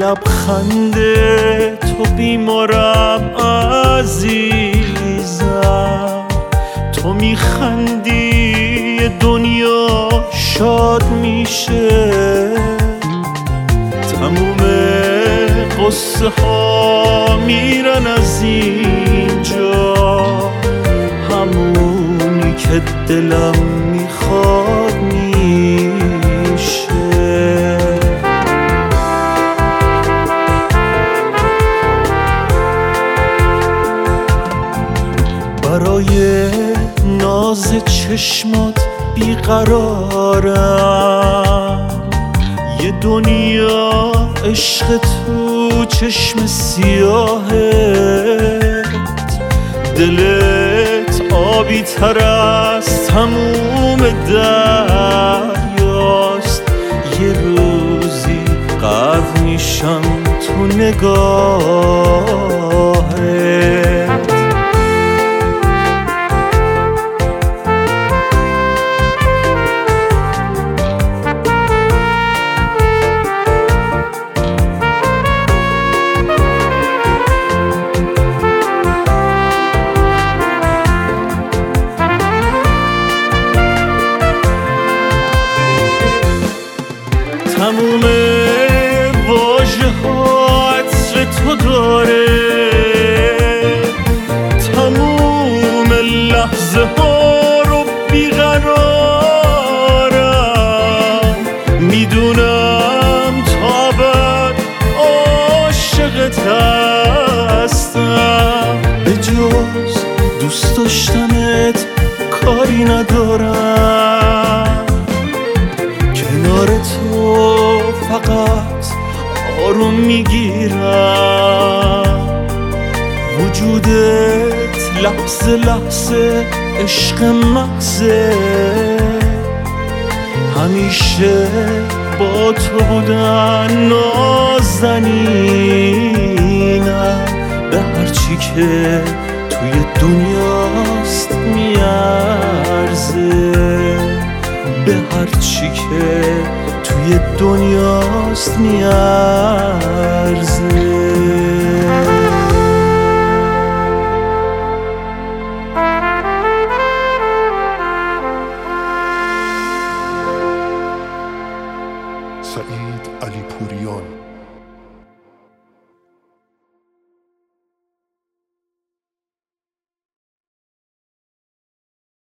لبخند تو بیمارم عزیزم، تو میخندی دنیا شاد میشه، تموم قصه ها میرن از اینجا، همونی که دلم میخواد میشه. برای ناز چشمات بیقرارم، یه دنیا عشق تو چشم سیاهت، دلت آبی تر از تموم دریاست، یه روزی غرق میشم تو نگاهت. تموم واژه ها عطر تو داره، تموم لحظه ها رو بیقرارم، میدونم تا ابد عاشقت هستم، به جز دوست داشتنت کاری ندارم، کنار تو فقط آروم میگیرم، وجودت لحظه لحظه عشق محضه، همیشه با تو بودن نازنینم، به هرچی که توی دنیاست میارزه، به هرچی که توی دنیاست میارزه. سعید علی پوریان